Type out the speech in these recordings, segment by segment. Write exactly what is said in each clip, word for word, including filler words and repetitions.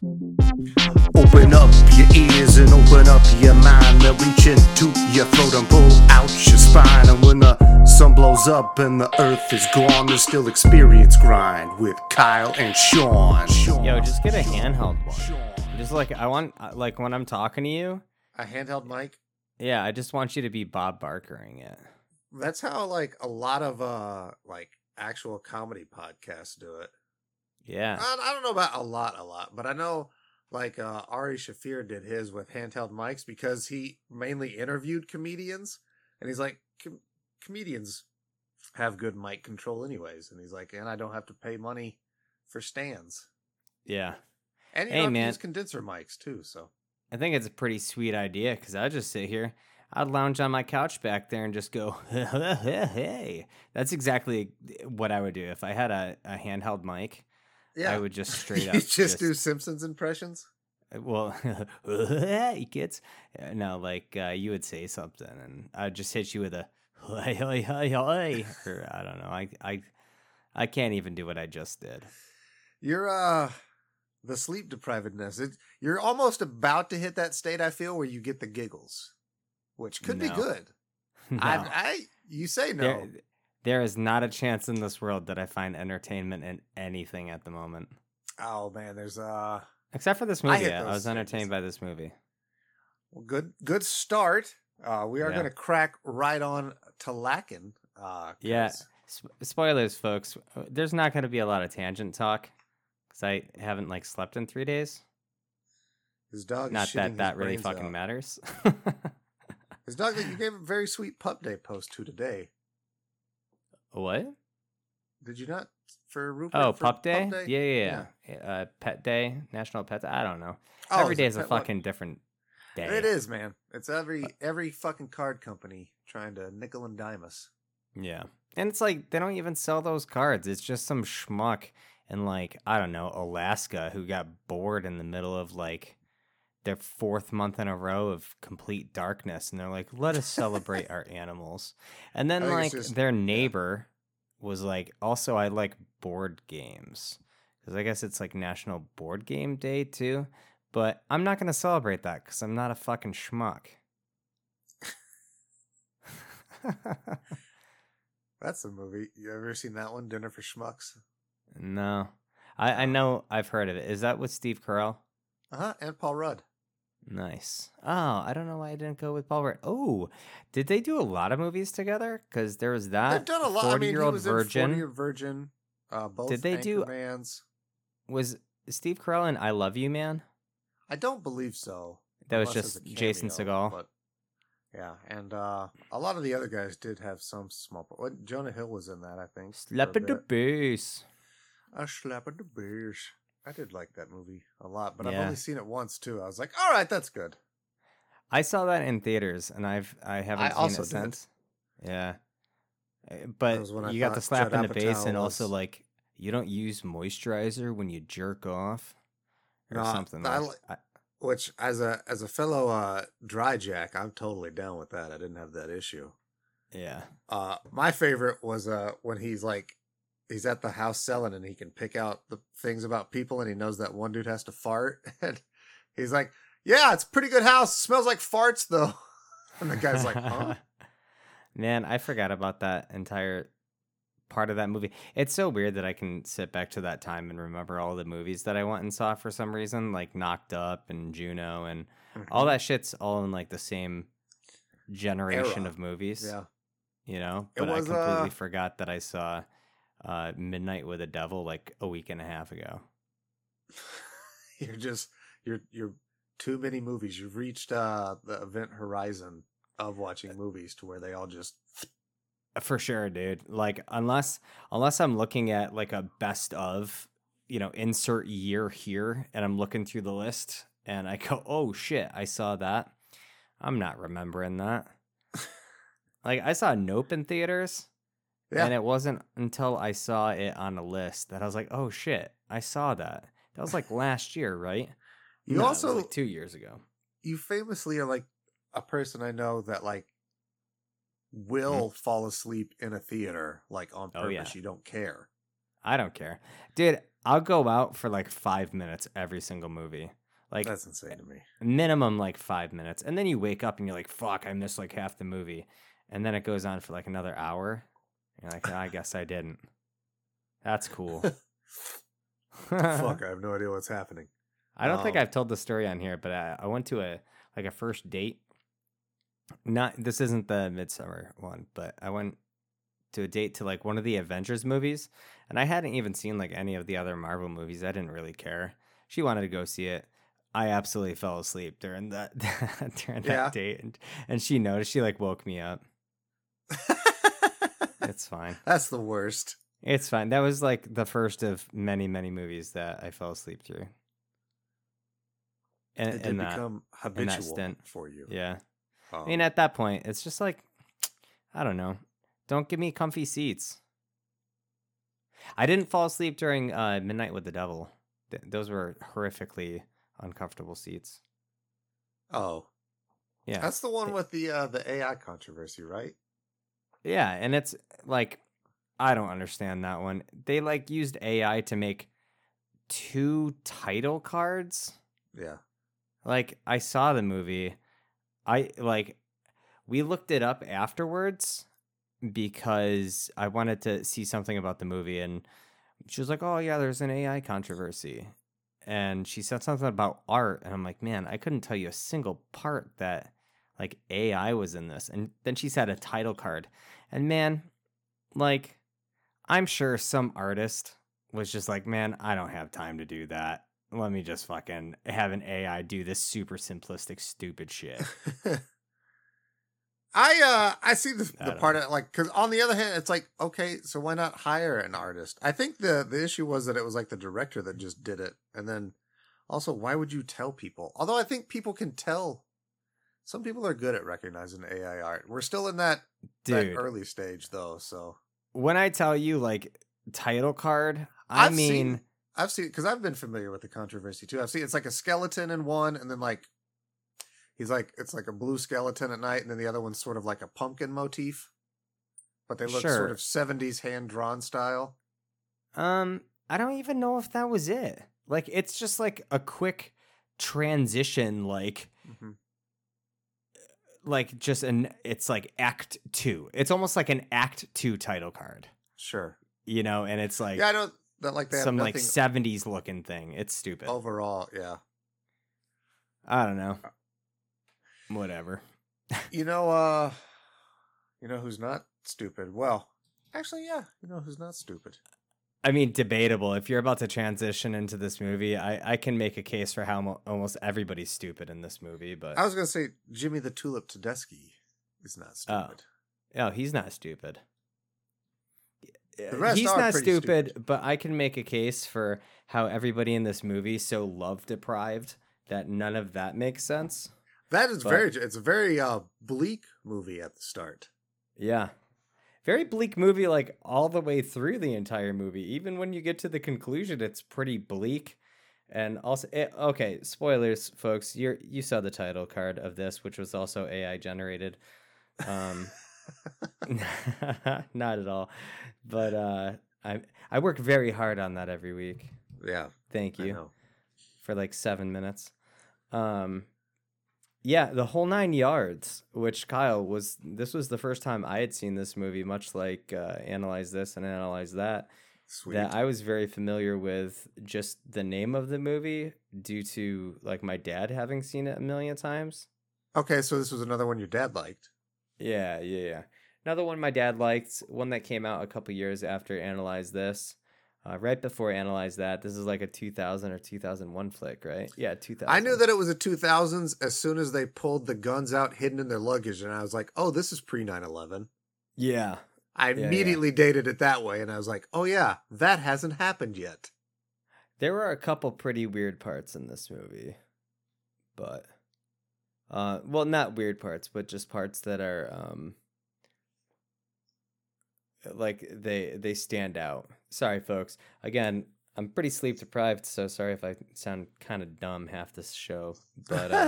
Open up your ears and open up your mind. They'll reach into your throat and pull out your spine. And when the sun blows up and the earth is gone, there's still experience grind with Kyle and Sean. Yo, just get a handheld one. Just like, I want, like when I'm talking to you. A handheld mic? Yeah, I just want you to be Bob Barkering it. That's how, like, a lot of, uh, like, actual comedy podcasts do it. Yeah. I, I don't know about a lot, a lot, but I know, like, uh, Ari Shafir did his with handheld mics because he mainly interviewed comedians. And he's like, Com- comedians have good mic control anyways. And he's like, and I don't have to pay money for stands. Yeah. And you Hey, don't have man. to use condenser mics, too, so. I think it's a pretty sweet idea because I'd just sit here. I'd lounge on my couch back there and just go, hey. That's exactly what I would do. If I had a, a handheld mic, Yeah. I would just straight up. You just, do Simpsons impressions? Well, hey, kids. No, like uh, you would say something and I'd just hit you with a, hey, hey, hey, hey. Or I don't know. I, I, I can't even do what I just did. You're, uh, the sleep deprivedness. It, you're almost about to hit that state, I feel, where you get the giggles, which could No. be good. No. I, I, you say no. There, there is not a chance in this world that I find entertainment in anything at the moment. Oh man, there's uh, Except for this I movie. hit I, those was entertained things. by this movie. well, good, good start. Uh, we are Yeah. going to crack right on to Lacken. Uh, 'cause Yeah. Sp- spoilers, folks. There's not going to be a lot of tangent talk because I haven't like slept in three days. His dog. Not is shitting that his that really brains fucking out. matters. His dog that you gave a very sweet pup day post to today. What? Did you not for Rupert? Oh, for pup day? Yeah, yeah, yeah. Uh, pet day, National Pet Day. I don't know. Oh, Every is day it is a pet what? fucking different day. It is, man. It's every every fucking card company trying to nickel and dime us. Yeah. And it's like they don't even sell those cards. It's just some schmuck in like, I don't know, Alaska who got bored in the middle of like their fourth month in a row of complete darkness. And they're like, let us celebrate our animals. And then I think like it's just- their neighbor was like, also, I like board games. Because I guess it's like National Board Game Day too. But I'm not going to celebrate that because I'm not a fucking schmuck. That's a movie. You ever seen that one, Dinner for Schmucks? No. I, I know I've heard of it. Is that with Steve Carell? Uh huh. And Paul Rudd. Nice. Oh, I don't know why I didn't go with Paul Rudd. Oh, did they do a lot of movies together? Because there was that. They've done a lot. I mean, he forty-year-old was Virgin. in forty Year Virgin. Uh, both Did they do- Anchormans. Was Steve Carell in I Love You, Man? I don't believe so. That was unless it's just a Jason cameo, Segel. But yeah, and uh, a lot of the other guys did have some small part. What, Jonah Hill was in that, I think. Slap for a at the bit. bass. A slap at the beers. I did like that movie a lot, but I've Yeah. only seen it once too. I was like, all right, that's good. I saw that in theaters, and I've I haven't I seen also it did. since. Yeah, Uh, That but was when I you got the thought slap Judd in the bass, and Apatow also was- like you don't use moisturizer when you jerk off, or No, something. I like, li- I, Which, as a as a fellow uh, dry jack, I'm totally down with that. I didn't have that issue. yeah. Uh, my favorite was uh, when he's like, he's at the house selling and he can pick out the things about people and he knows that one dude has to fart. And he's like, yeah, it's a pretty good house. Smells like farts though. And the guy's like, huh? Man, I forgot about that entire part of that movie. It's so weird that I can sit back to that time and remember all the movies that I went and saw for some reason, like Knocked Up and Juno and all that shit's all in like the same generation Era. of movies. Yeah. You know? It But I was, completely uh, forgot that I saw uh, Midnight with the Devil like a week and a half ago. You're just, you're, you're too many movies. You've reached uh, the event horizon of watching movies to where they all just, For sure, dude. Like unless unless I'm looking at like a best of, you know, insert year here and I'm looking through the list and I go, "Oh shit, I saw that." I'm not remembering that. Like I saw Nope in theaters yeah. and it wasn't until I saw it on a list that I was like, "Oh shit, I saw that." That was like last year, right? You No, it was, also- like two years ago. You famously are like a person I know that like will fall asleep in a theater like on purpose. Oh, yeah. You don't care. I don't care. Dude, I'll go out for like five minutes every single movie. Like That's insane to me. minimum like five minutes. And then you wake up and you're like, fuck, I missed like half the movie. And then it goes on for like another hour. You're like, oh, I guess I didn't. That's cool. Fuck, I have no idea what's happening. I don't think Um, I've told the story on here, but I, I went to a like a first date. Not this isn't the Midsummer one, but I went to a date to like one of the Avengers movies, and I hadn't even seen like any of the other Marvel movies. I didn't really care. She wanted to go see it. I absolutely fell asleep during that during that Yeah. date, and and she noticed. She like woke me up. It's fine. That's the worst. It's fine. That was like the first of many many movies that I fell asleep through. And, It did and that, become that habitual stint. for you. yeah. Um, I mean, at that point, it's just like, I don't know. Don't give me comfy seats. I didn't fall asleep during uh, Midnight with the Devil. Th- those were horrifically uncomfortable seats. oh, Yeah. that's the one with the uh, the A I controversy, right? Yeah. And it's like, I don't understand that one. They like used A I to make two title cards. Yeah. Like, I saw the movie. I like, we looked it up afterwards because I wanted to see something about the movie, and she was like, "Oh yeah, there's an A I controversy," and she said something about art, and I'm like, "Man, I couldn't tell you a single part that like A I was in this." And then she said a title card, and man, like, I'm sure some artist was just like, "Man, I don't have time to do that. Let me just fucking have an A I do this super simplistic, stupid shit." I uh I see the I the don't part of like because on the other hand it's like okay so why not hire an artist? I think the the issue was that it was like the director that just did it, and then also why would you tell people? Although I think people can tell. Some people are good at recognizing A I art. We're still in that that Dude, early stage though, so when I tell you like title card, I I've mean, seen- I've seen because I've been familiar with the controversy too. I've seen it's like a skeleton in one, and then like he's like it's like a blue skeleton at night, and then the other one's sort of like a pumpkin motif, but they look Sure. sort of seventies hand drawn style. um, I don't even know if that was it. Like, it's just like a quick transition, like, Mm-hmm. like just an, it's like act two. It's almost like an act two title card, Sure. you know, and it's like Yeah, I don't that like they have some like nothing seventies looking thing. It's stupid. overall. Yeah, I don't know. Whatever. you know, uh, you know who's not stupid? Well, actually, yeah, you know who's not stupid? I mean, debatable. If you're about to transition into this movie, I, I can make a case for how mo- almost everybody's stupid in this movie, but I was gonna say Jimmy the Tulip Tedeschi is not stupid. oh, he's not stupid. The rest He's are not pretty stupid, stupid. but I can make a case for how everybody in this movie is so love deprived that none of that makes sense. That is But- very. It's a very uh, bleak movie at the start. Yeah. Very bleak movie, like all the way through the entire movie. Even when you get to the conclusion, it's pretty bleak. And also, it, okay, spoilers, folks. You you saw the title card of this, which was also A I generated. Um, not at all, but uh, I I work very hard on that every week. Yeah, Thank I you know. for like seven minutes. Um, yeah, the whole nine yards. Which Kyle was. This was the first time I had seen this movie. Much like uh, Analyze This and Analyze That. Sweet. That I was very familiar with just the name of the movie due to like my dad having seen it a million times. Okay, so this was another one your dad liked. Yeah, yeah, yeah. Another one my dad liked, one that came out a couple years after Analyze This, uh, right before Analyze That. This is like a two thousand or two thousand one flick, right? Yeah, two thousand. I knew that it was a two thousands as soon as they pulled the guns out hidden in their luggage, and I was like, oh, this is pre nine eleven. Yeah. I yeah. immediately dated it that way, and I was like, oh, yeah, that hasn't happened yet. There were a couple pretty weird parts in this movie, but, uh, well, not weird parts, but just parts that are, um, like they they stand out. Sorry, folks. Again, I'm pretty sleep deprived, so sorry if I sound kind of dumb half this show. But uh,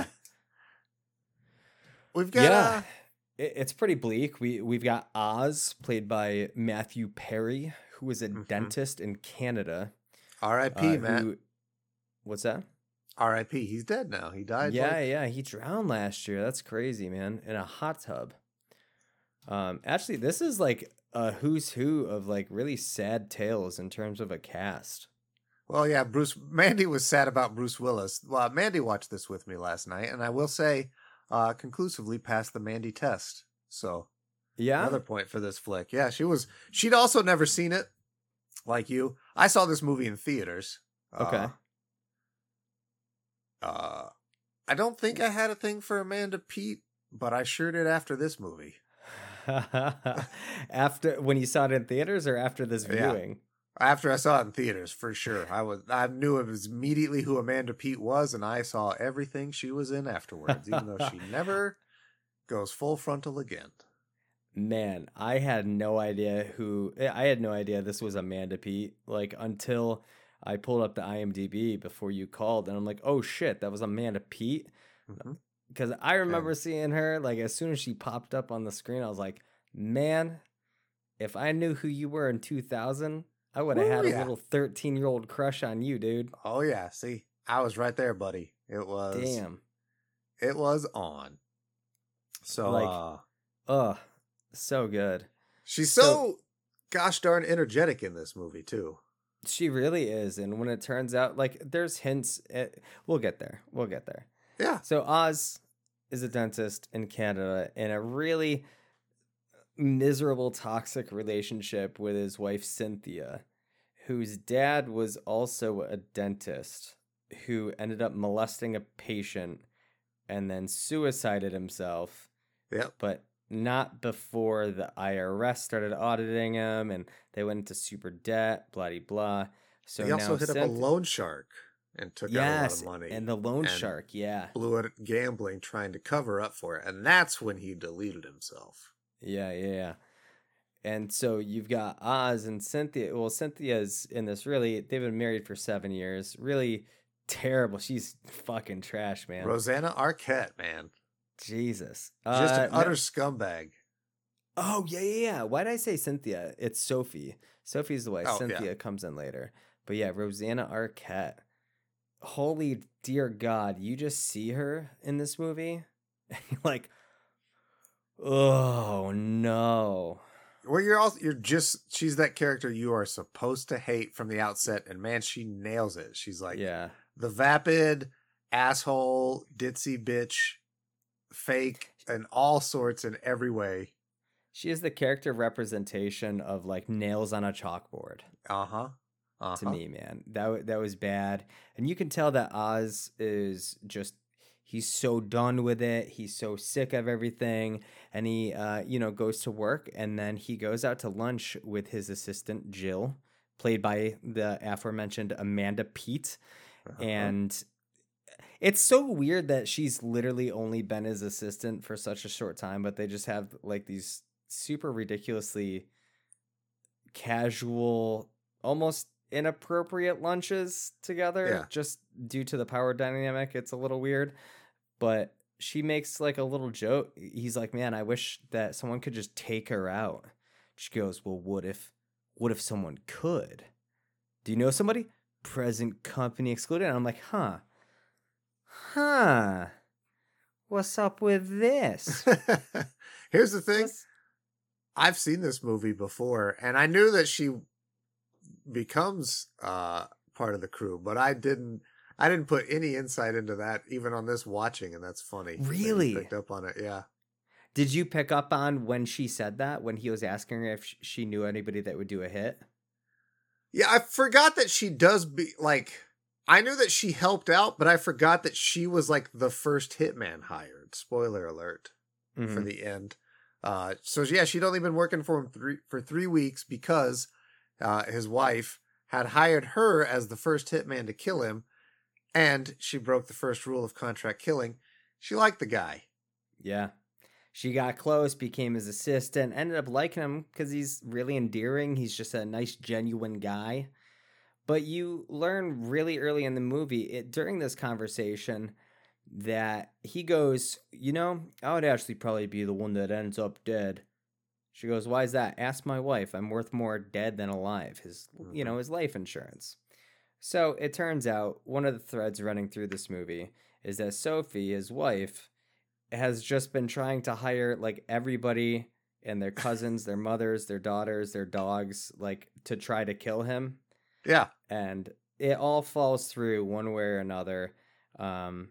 We've got. yeah, Uh, it, it's pretty bleak. We we've got Oz, played by Matthew Perry, who is a Mhm. dentist in Canada. R I P, uh, Matt. who, what's that? R I P. He's dead now. He died. Yeah, like... yeah, he drowned last year. That's crazy, man, in a hot tub. Um, actually, this is like a who's who of like really sad tales in terms of a cast. Well, yeah, Bruce. Mandy was sad about Bruce Willis. Well, Mandy watched this with me last night, and I will say, uh, conclusively passed the Mandy test. So, Yeah, another point for this flick. Yeah, she was. She'd also never seen it, like you. I saw this movie in theaters. okay. Uh, uh, I don't think I had a thing for Amanda Peet, but I sure did after this movie. After when you saw it in theaters, or after this Yeah. viewing? After I saw it in theaters, for sure. I was I knew it was immediately who Amanda Peet was, and I saw everything she was in afterwards, even though she never goes full frontal again. Man, I had no idea who. I had no idea this was Amanda Peet. Like until I pulled up the I M D B before you called, and I'm like, oh shit, that was Amanda Peet. Mm-hmm. Because I remember Yeah. seeing her, like as soon as she popped up on the screen, I was like, man, if I knew who you were in two thousand, I would have Ooh, had a yeah. little thirteen year old crush on you, dude. Oh yeah, see, I was right there, buddy. It was Damn. It was on. So Like- uh, Ugh, so good. she's so, gosh darn energetic in this movie too. She really is. And when it turns out, like, there's hints, at, we'll get there. We'll get there. Yeah, So Oz is a dentist in Canada in a really miserable, toxic relationship with his wife, Cynthia, whose dad was also a dentist who ended up molesting a patient and then suicided himself, yep. but not before the I R S started auditing him and they went into super debt, blah, blah, blah. So he also now hit up a Cynthia- loan shark and took out a lot yes, of money. and the loan and shark, yeah. blew it at gambling, trying to cover up for it, and that's when he deleted himself. Yeah, yeah, yeah. And so you've got Oz and Cynthia. Well, Cynthia's in this really, they've been married for seven years. Really terrible. She's fucking trash, man. Rosanna Arquette, man, Jesus. just Uh, an no- utter scumbag. Oh, yeah, yeah, yeah. Why did I say Cynthia? It's Sophie. Sophie's the wife. Oh, yeah. Cynthia comes in later. But yeah, Rosanna Arquette. Holy dear God, you just see her in this movie and you're like, oh no. Well, you're also you're just she's that character you are supposed to hate from the outset, and man, she nails it. She's like Yeah. the vapid asshole, ditzy bitch, fake, and all sorts in every way. She is the character representation of like nails on a chalkboard Uh huh. Uh-huh. to me, man. That wa- that was bad, and you can tell that Oz is just he's so done with it. He's so sick of everything, and he uh you know goes to work, and then he goes out to lunch with his assistant Jill, played by the aforementioned Amanda Peet, Uh-huh. and it's so weird that she's literally only been his assistant for such a short time, but they just have like these super ridiculously casual, almost inappropriate lunches together Yeah. just due to the power dynamic. It's a little weird, but she makes like a little joke. He's like, man, I wish that someone could just take her out. She goes, well, what if, what if someone could? Do you know somebody? Present company excluded. And I'm like, huh, huh, what's up with this? Here's the thing. What's- I've seen this movie before, and I knew that she becomes uh, part of the crew, but I didn't. I didn't put any insight into that, even on this watching, and that's funny. that you Really? picked up on it, yeah. Did you pick up on when she said that, when he was asking her if sh- she knew anybody that would do a hit? Yeah, I forgot that she does be like. I knew that she helped out, but I forgot that she was like the first hitman hired. Spoiler alert for Mhm. the end. Uh, so yeah, she'd only been working for him three, for three weeks because uh, his wife had hired her as the first hitman to kill him, and she broke the first rule of contract killing. She liked the guy. Yeah. She got close, became his assistant, ended up liking him because he's really endearing. He's just a nice, genuine guy. But you learn really early in the movie, it, during this conversation, that he goes, you know, I would actually probably be the one that ends up dead. She goes, why is that? Ask my wife. I'm worth more dead than alive. His, you know, his life insurance. So it turns out one of the threads running through this movie is that Sophie, his wife, has just been trying to hire like everybody and their cousins, their mothers, their daughters, their dogs, like to try to kill him. Yeah. And it all falls through one way or another. Um,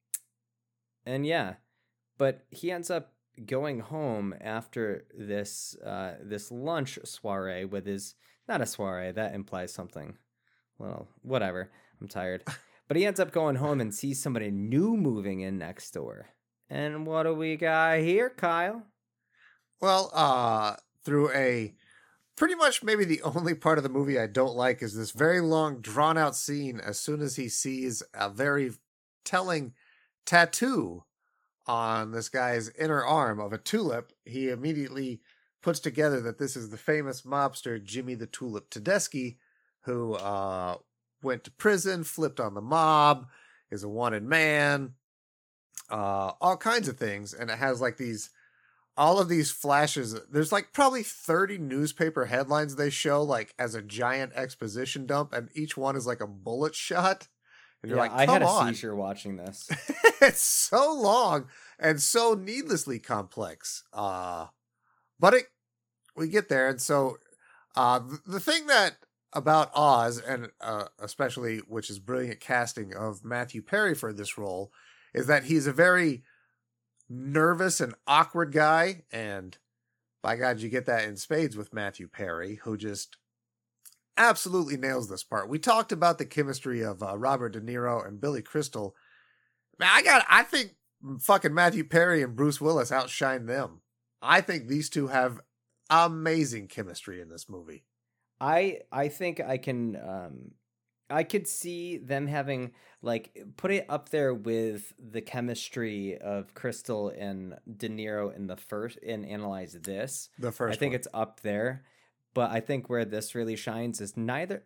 and yeah, but he ends up going home after this uh, this lunch soiree with his, not a soiree, that implies something. Well, whatever. I'm tired. But he ends up going home and sees somebody new moving in next door. And what do we got here, Kyle? Well, uh, through a pretty much maybe the only part of the movie I don't like is this very long, drawn out scene as soon as he sees a very telling tattoo on this guy's inner arm of a tulip. He immediately puts together that this is the famous mobster Jimmy the Tulip Tedeschi, who uh, went to prison, flipped on the mob, is a wanted man, uh, all kinds of things. And it has like these, all of these flashes. There's like probably thirty newspaper headlines they show like as a giant exposition dump, and each one is like a bullet shot. And you're Yeah, like, I come had a on. seizure watching this. It's so long and so needlessly complex. Uh, but it, we get there. And so uh, the, the thing that about Oz, and uh, especially, which is brilliant casting of Matthew Perry for this role, is that he's a very nervous and awkward guy. And by God, you get that in spades with Matthew Perry, who just absolutely nails this part. We talked about the chemistry of uh, Robert De Niro and Billy Crystal. Man, I got, I think fucking Matthew Perry and Bruce Willis outshine them. I think these two have amazing chemistry in this movie. I I think I can um I could see them having like put it up there with the chemistry of Crystal and De Niro in the first in Analyze This. The first I think one. it's up there, but I think where this really shines is neither.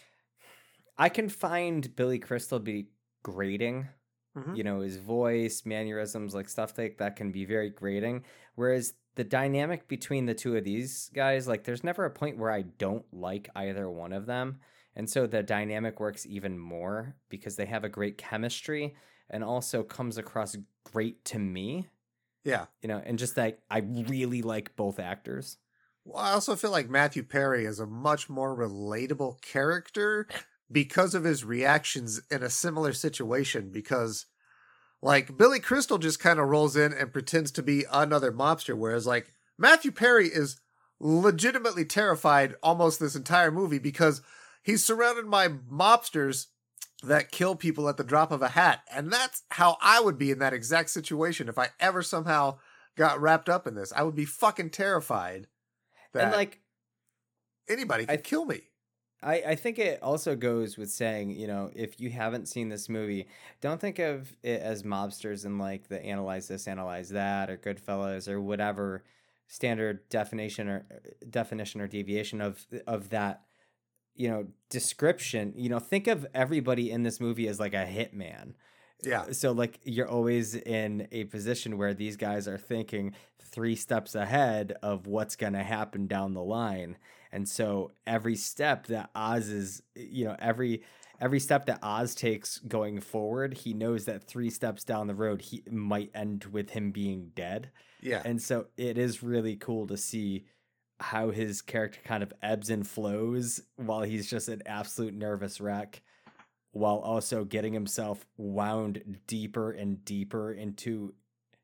I can find Billy Crystal be grating. Mhm. You know, his voice, mannerisms, like stuff like that can be very grating. Whereas the dynamic between the two of these guys, like there's never a point where I don't like either one of them. And so the dynamic works even more because they have a great chemistry and also comes across great to me. Yeah. You know, and just like I really like both actors. Well, I also feel like Matthew Perry is a much more relatable character because of his reactions in a similar situation. Because, like, Billy Crystal just kind of rolls in and pretends to be another mobster, whereas, like, Matthew Perry is legitimately terrified almost this entire movie because he's surrounded by mobsters that kill people at the drop of a hat. And that's how I would be in that exact situation if I ever somehow got wrapped up in this. I would be fucking terrified that And like anybody could I- kill me. I, I think it also goes with saying, you know, if you haven't seen this movie, don't think of it as mobsters in like the Analyze This, Analyze That, or Goodfellas, or whatever standard definition or definition or deviation of of that, you know, description. You know, think of everybody in this movie as like a hitman. Yeah. So like you're always in a position where these guys are thinking three steps ahead of what's going to happen down the line. And so every step that Oz is, you know, every every step that Oz takes going forward, he knows that three steps down the road he might end with him being dead. Yeah. And so it is really cool to see how his character kind of ebbs and flows while he's just an absolute nervous wreck, while also getting himself wound deeper and deeper into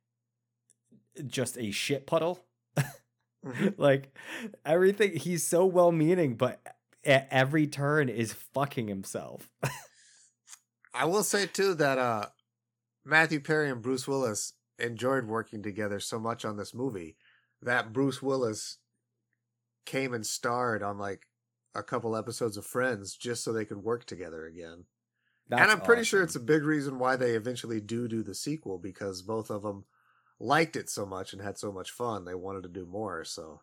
just a shit puddle. Mhm. Like everything, he's so well meaning, but at every turn is fucking himself. I will say too that uh, Matthew Perry and Bruce Willis enjoyed working together so much on this movie that Bruce Willis came and starred on like a couple episodes of Friends just so they could work together again. That's and I'm pretty sure awesome. it's a big reason why they eventually do do the sequel, because both of them liked it so much and had so much fun. They wanted to do more. So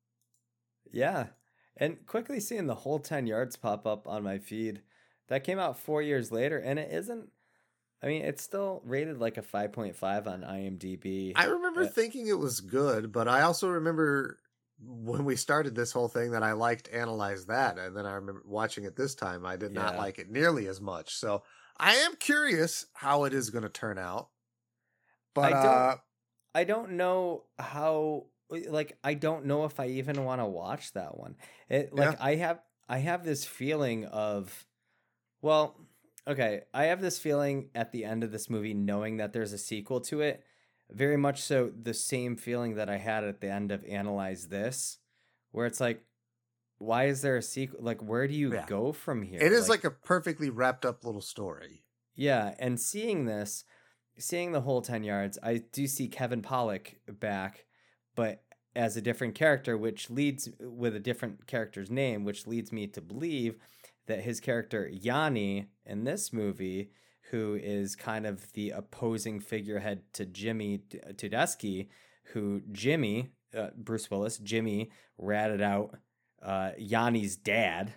Yeah. And quickly seeing the whole ten yards pop up on my feed. That came out four years later, and it isn't, I mean, it's still rated like a five point five on IMDb. I remember Uh, thinking it was good, but I also remember when we started this whole thing that I liked Analyze That, and then I remember watching it this time, I did not Yeah. like it nearly as much. So I am curious how it is going to turn out. But I don't- uh, I don't know how like I don't know if I even want to watch that one. It like Yeah. I have I have this feeling of well, okay, I have this feeling at the end of this movie knowing that there's a sequel to it. Very much so the same feeling that I had at the end of Analyze This, where it's like, why is there a sequel? Like, where do you Yeah. go from here? it is like a perfectly wrapped up little story. yeah, and seeing this, seeing the whole ten yards, I do see Kevin Pollak back, but as a different character, which leads with a different character's name, which leads me to believe that his character Yanni in this movie, who is kind of the opposing figurehead to Jimmy Tedeschi, who Jimmy, uh, Bruce Willis, Jimmy ratted out uh, Yanni's dad,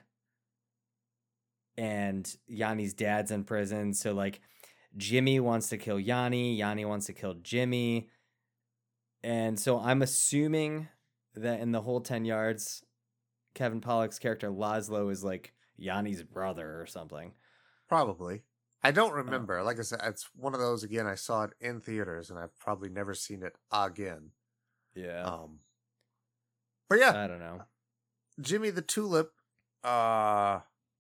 and Yanni's dad's in prison, so like Jimmy wants to kill Yanni, Yanni wants to kill Jimmy, and so I'm assuming that in the whole ten yards, Kevin Pollak's character Laszlo is like Yanni's brother or something. Probably. I don't remember. Like I said, it's one of those, again, I saw it in theaters, and I've probably never seen it again. Yeah. Um, but yeah, I don't know. Jimmy the Tulip, uh,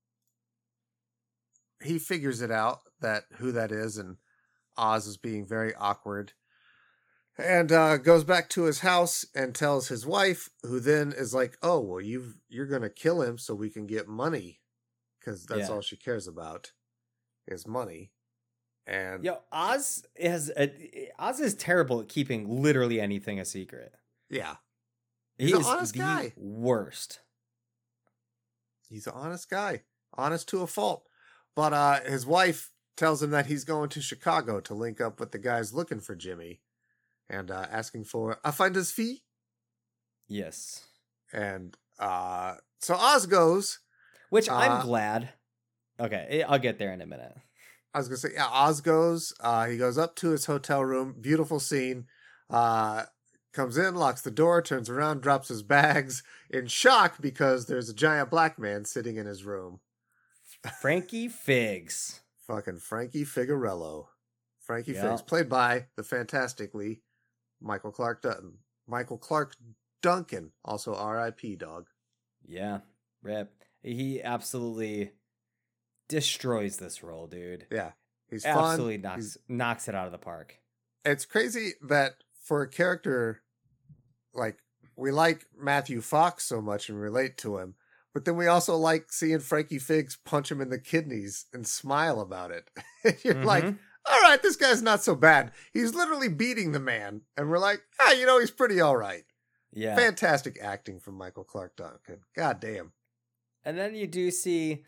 he figures it out that who that is, and Oz is being very awkward, and uh, goes back to his house and tells his wife, who then is like, "Oh, well, you've you're gonna kill him so we can get money, because that's Yeah. all she cares about is money." And Yo, Oz has a, Oz is terrible at keeping literally anything a secret. yeah, He He's an is honest the guy. worst. he's an honest guy, honest to a fault. But uh, his wife tells him that he's going to Chicago to link up with the guys looking for Jimmy, and uh, asking for a finder's fee. Yes. And uh, so Oz goes. Which Uh, I'm glad. Okay, I'll get there in a minute. I was gonna say, yeah, Oz goes. Uh, he goes up to his hotel room. Beautiful scene. Uh, comes in, locks the door, turns around, drops his bags in shock because there's a giant black man sitting in his room. Frankie Figs. Fucking Frankie Figueroa. Frankie Yeah. Figs, played by the fantastically Michael Clark Dutton. Michael Clark Duncan, also R I P dog. Yeah, rip. He absolutely destroys this role, dude. Yeah, he's Absolutely fun. knocks He's- knocks it out of the park. it's crazy that for a character like we like Matthew Fox so much and relate to him, but then we also like seeing Frankie Figs punch him in the kidneys and smile about it. You're like, Mhm. all right, this guy's not so bad. He's literally beating the man, and we're like, ah, you know, he's pretty all right. Yeah. Fantastic acting from Michael Clark Duncan. God damn. And then you do see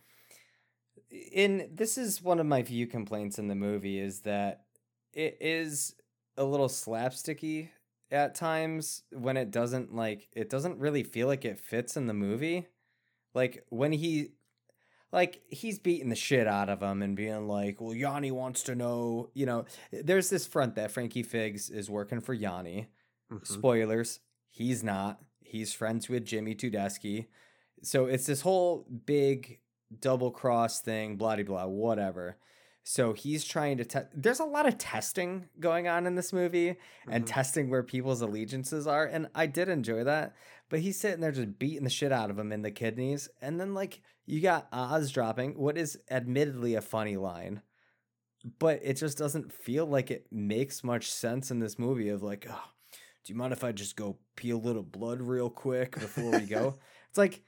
in this is one of my few complaints in the movie is that it is a little slapsticky at times when it doesn't like it doesn't really feel like it fits in the movie. Like when he like he's beating the shit out of him and being like, well, Yanni wants to know, you know, there's this front that Frankie Figs is working for Yanni. Mhm. Spoilers, he's not. He's friends with Jimmy Tedeschi. So it's this whole big double cross thing, blah, blah, blah, whatever. So he's trying to test. There's a lot of testing going on in this movie and Mhm. testing where people's allegiances are. And I did enjoy that. But he's sitting there just beating the shit out of him in the kidneys. And then, like, you got Oz dropping what is admittedly a funny line. But it just doesn't feel like it makes much sense in this movie of like, oh, do you mind if I just go pee a little blood real quick before we go? It's like,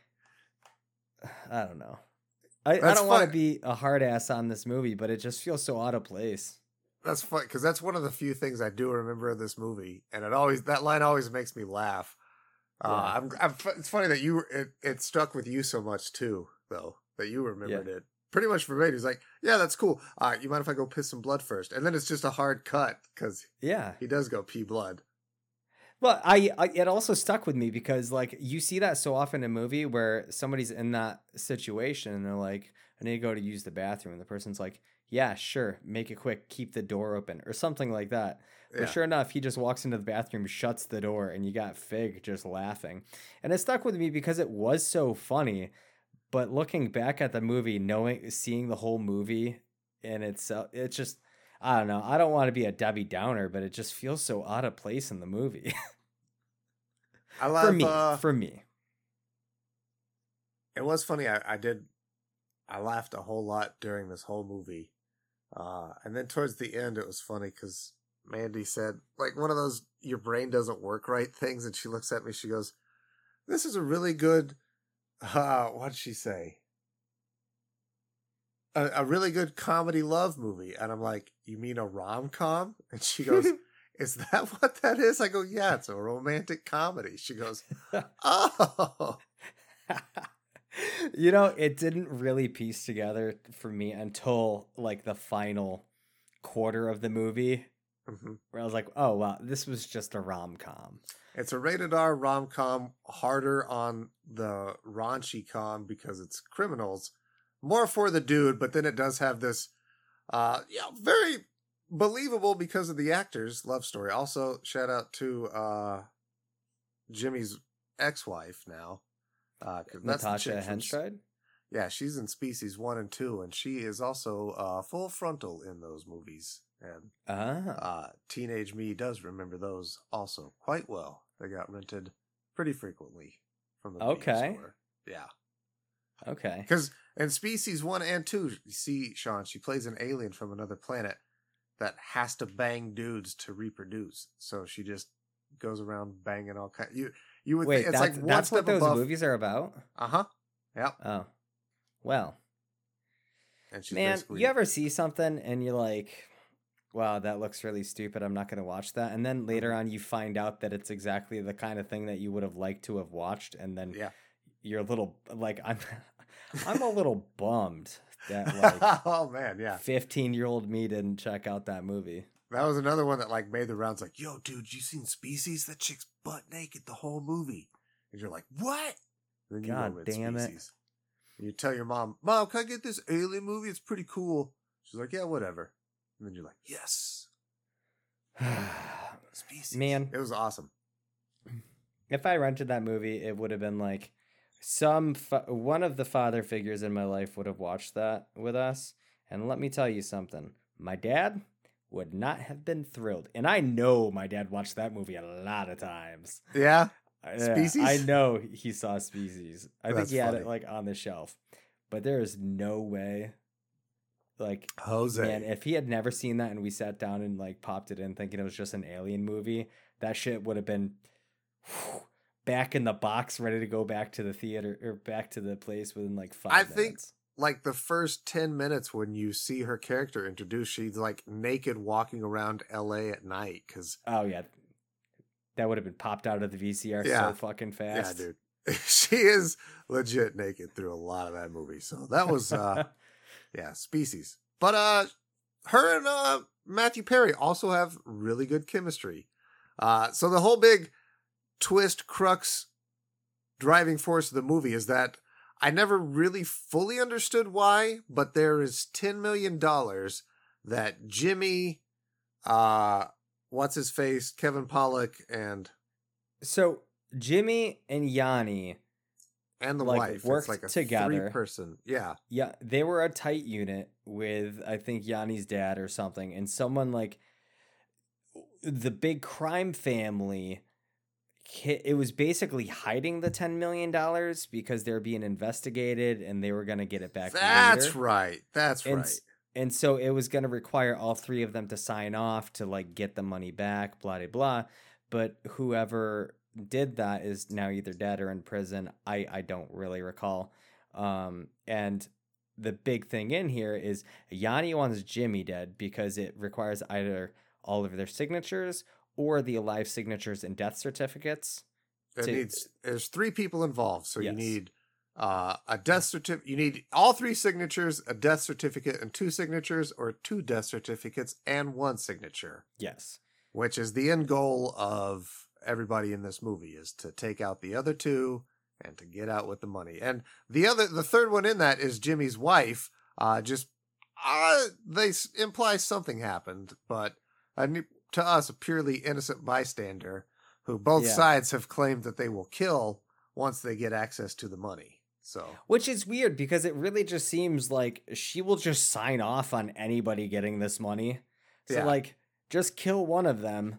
I don't know. I, I That's don't want to fun- be a hard ass on this movie, but it just feels so out of place. That's fun because that's one of the few things I do remember of this movie, and it always that line always makes me laugh. Uh, Yeah. I'm, I'm, it's funny that you it, it stuck with you so much too, though, that you remembered it pretty much verbatim. He's like, "Yeah, that's cool. Uh, you mind if I go piss some blood first?" And then it's just a hard cut because Yeah. he does go pee blood. Well, I, I it also stuck with me because like you see that so often in a movie where somebody's in that situation and they're like, I need to go to use the bathroom. And the person's like, yeah, sure, make it quick, keep the door open or something like that. But Yeah. sure enough, he just walks into the bathroom, shuts the door, and you got Fig just laughing. And it stuck with me because it was so funny. But looking back at the movie, knowing, seeing the whole movie, and it's, uh, it's just, I don't know. I don't want to be a Debbie Downer, but it just feels so out of place in the movie. I love for me, uh, for me. It was funny. I, I did. I laughed a whole lot during this whole movie, uh, and then towards the end, it was funny because Mandy said like one of those "your brain doesn't work right" things, and she looks at me. She goes, "This is a really good." Uh, what'd she say? A, a really good comedy love movie, and I'm like, "You mean a rom com?" And she goes, "Is that what that is?" I go, "Yeah, it's a romantic comedy." She goes, "Oh." You know, it didn't really piece together for me until like the final quarter of the movie, Mm-hmm. where I was like, oh, wow, this was just a rom-com. It's a rated R rom com, harder on the raunchy com because it's criminals, more for the dude, but then it does have this, uh, yeah, very believable because of the actors' love story. Also, shout out to uh, Jimmy's ex-wife now. Uh, 'cause that's the Natasha chick from- Henstride? Yeah, she's in Species one and two, and she is also uh, full frontal in those movies. And Ah, uh, Teenage Me does remember those also quite well. They got rented pretty frequently from the video Okay. store. Yeah. okay. Because in Species one and two, you see, Sean, she plays an alien from another planet that has to bang dudes to reproduce. So she just goes around banging all kinds. You, you would Wait, think it's that's, like one that's what step those above. movies are about? Uh-huh. Yep. Oh, well, And she's man, basically... you ever see something and you're like, wow, that looks really stupid, I'm not going to watch that. And then later on you find out that it's exactly the kind of thing that you would have liked to have watched. And then Yeah. you're a little, like, I'm I'm a little bummed that, like, oh, man, yeah. fifteen-year-old me didn't check out that movie. That was another one that like made the rounds. Like, yo, dude, you seen Species? That chick's butt naked the whole movie, and you're like, what? And then you God know it's damn it. Species. And you tell your mom, Mom, can I get this alien movie? It's pretty cool. She's like, yeah, whatever. And then you're like, yes, Species. Man, It was awesome. if I rented that movie, it would have been like some fa- one of the father figures in my life would have watched that with us. And let me tell you something. My dad would not have been thrilled. And I know my dad watched that movie a lot of times. Yeah. Yeah, Species? I know he saw Species. I think That's he had funny. it like on the shelf. But there is no way. Like, Jose. man, if he had never seen that and we sat down and like popped it in thinking it was just an alien movie, that shit would have been whew, back in the box, ready to go back to the theater or back to the place within like five I minutes. think like the first ten minutes when you see her character introduced, she's like naked walking around L A at night because Oh yeah, that would have been popped out of the V C R Yeah. so fucking fast. yeah, dude, she is legit naked through a lot of that movie. So that was uh yeah, Species. But uh her and uh Matthew Perry also have really good chemistry. Uh so the whole big twist crux driving force of the movie is that I never really fully understood why, but there is ten million dollars that Jimmy, uh, what's his face, Kevin Pollak, and So Jimmy and Yanni, and the Like, wife worked it's like a together. three person. Yeah, yeah, they were a tight unit with I think Yanni's dad or something, and someone like the big crime family. hi- It was basically hiding the ten million dollars because they're being investigated and they were going to get it back that's later. right. That's And, right. s- and so it was going to require all three of them to sign off to like get the money back, blah, blah, blah. But whoever did that is now either dead or in prison. I, I don't really recall. Um, and the big thing in here is Yanni wants Jimmy dead because it requires either all of their signatures or the alive signatures and death certificates. It to- needs. There's three people involved, so you Yes. need uh, a death certificate. You need all three signatures, a death certificate, and two signatures, or two death certificates and one signature. Yes. Which is the end goal of everybody in this movie, is to take out the other two and to get out with the money. And the other, the third one in that is Jimmy's wife. Uh, just, Uh, they s- imply something happened, but a, ne- to us, a purely innocent bystander who both Yeah. sides have claimed that they will kill once they get access to the money. So, Which is weird because it really just seems like she will just sign off on anybody getting this money. So Yeah. like just kill one of them